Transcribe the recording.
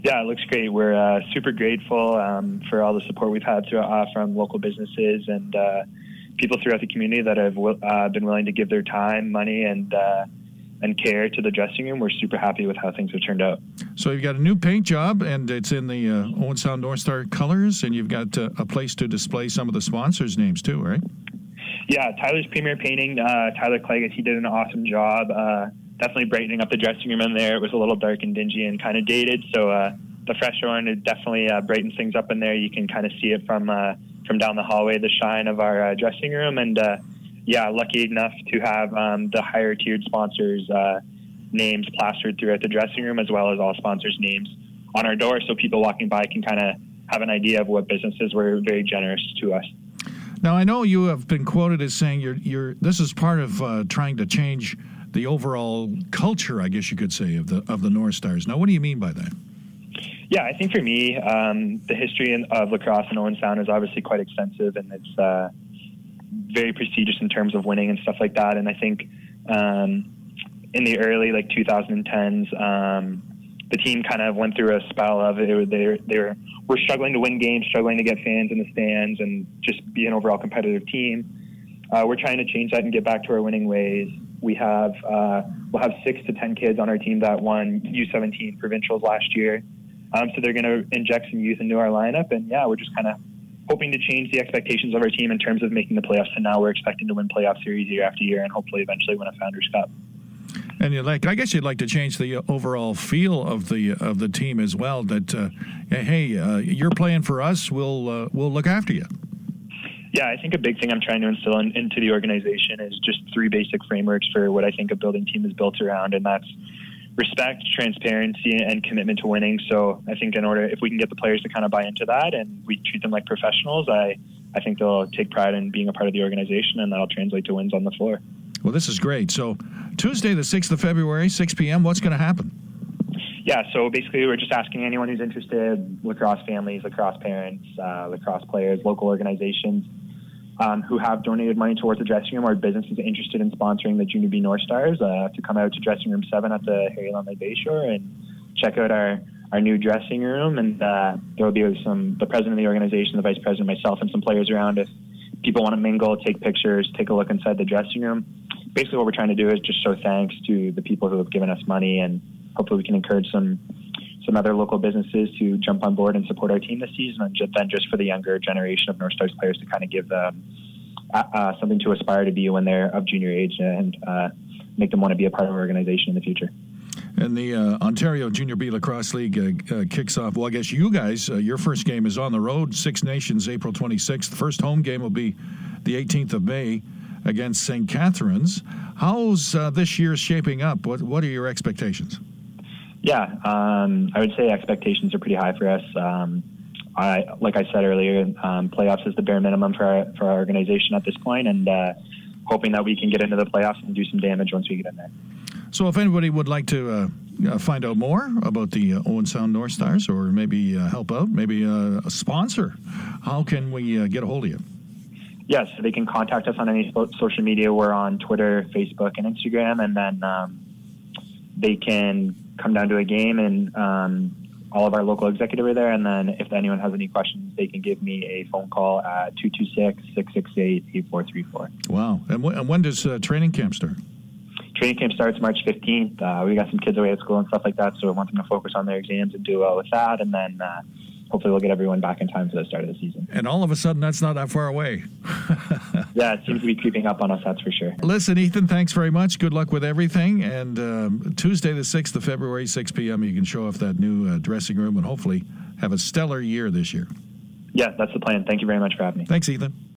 Yeah, it looks great. We're super grateful for all the support we've had from local businesses and people throughout the community that have been willing to give their time, money, and care to the dressing room. We're super happy with how things have turned out. So you've got a new paint job, and it's in the Owen Sound North Star colors, and you've got a place to display some of the sponsors' names too, right? Yeah, Tyler's Premier Painting, Tyler Clegg, he did an awesome job. Definitely brightening up the dressing room in there. It was a little dark and dingy and kind of dated, so the fresh orange definitely brightens things up in there. You can kind of see it from down the hallway, the shine of our dressing room, and lucky enough to have the higher tiered sponsors' names plastered throughout the dressing room, as well as all sponsors' names on our door, so people walking by can kind of have an idea of what businesses were very generous to us. Now, I know you have been quoted as saying this is part of trying to change the overall culture, I guess you could say, of the North Stars. Now, what do you mean by that? Yeah, I think for me, the history of lacrosse in Owen Sound is obviously quite extensive, and it's very prestigious in terms of winning and stuff like that. And I think in the early 2010s, the team kind of went through a spell of they were struggling to win games, struggling to get fans in the stands, and just be an overall competitive team. We're trying to change that and get back to our winning ways. We'll have 6 to 10 kids on our team that won U17 provincials last year. So they're going to inject some youth into our lineup, and we're just kind of hoping to change the expectations of our team in terms of making the playoffs. And now we're expecting to win playoff series year after year, and hopefully eventually win a Founders Cup. And I guess you'd like to change the overall feel of the team as well. That hey, you're playing for us. We'll look after you. Yeah, I think a big thing I'm trying to instill into the organization is just 3 basic frameworks for what I think a building team is built around, and that's respect, transparency, and commitment to winning. So I think if we can get the players to kind of buy into that and we treat them like professionals, I think they'll take pride in being a part of the organization, and that'll translate to wins on the floor. Well, this is great. So Tuesday, the 6th of February, 6 p.m., what's going to happen? Yeah, so basically we're just asking anyone who's interested, lacrosse families, lacrosse parents, lacrosse players, local organizations, who have donated money towards the dressing room or businesses interested in sponsoring the Junior B North Stars to come out to Dressing Room 7 at the Harry Lumley Bayshore and check out our new dressing room. And there will be the president of the organization, the vice president, myself, and some players around. If people want to mingle, take pictures, take a look inside the dressing room. Basically what we're trying to do is just show thanks to the people who have given us money, and hopefully we can encourage some other local businesses to jump on board and support our team this season, and then just for the younger generation of North Stars players to kind of give them something to aspire to be when they're of junior age, and make them want to be a part of our organization in the future. And the Ontario Junior B Lacrosse League kicks off. Well, I guess you guys, your first game is on the road, Six Nations, April 26th. The first home game will be the 18th of May against St. Catharines. How's this year shaping up? What are your expectations? Yeah, I would say expectations are pretty high for us. Like I said earlier, playoffs is the bare minimum for our organization at this point, and hoping that we can get into the playoffs and do some damage once we get in there. So if anybody would like to find out more about the Owen Sound North Stars, or maybe help out, maybe a sponsor, how can we get a hold of you? Yes, so they can contact us on any social media. We're on Twitter, Facebook, and Instagram, and then they can come down to a game, and all of our local executives are there. And then if anyone has any questions, they can give me a phone call at 226-668-8434. Wow. And when does training camp start? Training camp starts March 15th. We got some kids away at school and stuff like that, so we want them to focus on their exams and do well with that. And then hopefully we'll get everyone back in time for the start of the season. And all of a sudden, that's not that far away. Yeah, it seems to be creeping up on us, that's for sure. Listen, Ethan, thanks very much. Good luck with everything. And Tuesday, the 6th of February, 6 p.m., you can show off that new dressing room and hopefully have a stellar year this year. Yeah, that's the plan. Thank you very much for having me. Thanks, Ethan.